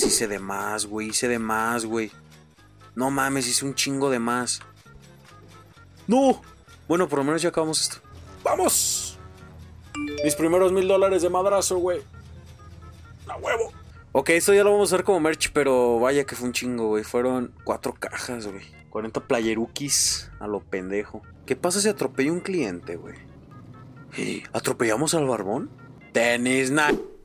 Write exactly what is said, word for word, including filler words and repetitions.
hice de más, güey. Hice de más, güey. No mames, hice un chingo de más. ¡No! Bueno, por lo menos ya acabamos esto. ¡Vamos! Mis primeros mil dólares de madrazo, güey. ¡A huevo! Ok, esto ya lo vamos a hacer como merch, pero vaya que fue un chingo, güey. Fueron cuatro cajas, güey. cuarenta playerukis a lo pendejo. ¿Qué pasa si atropello un cliente, güey? ¿Atropellamos al barbón? Tenis night.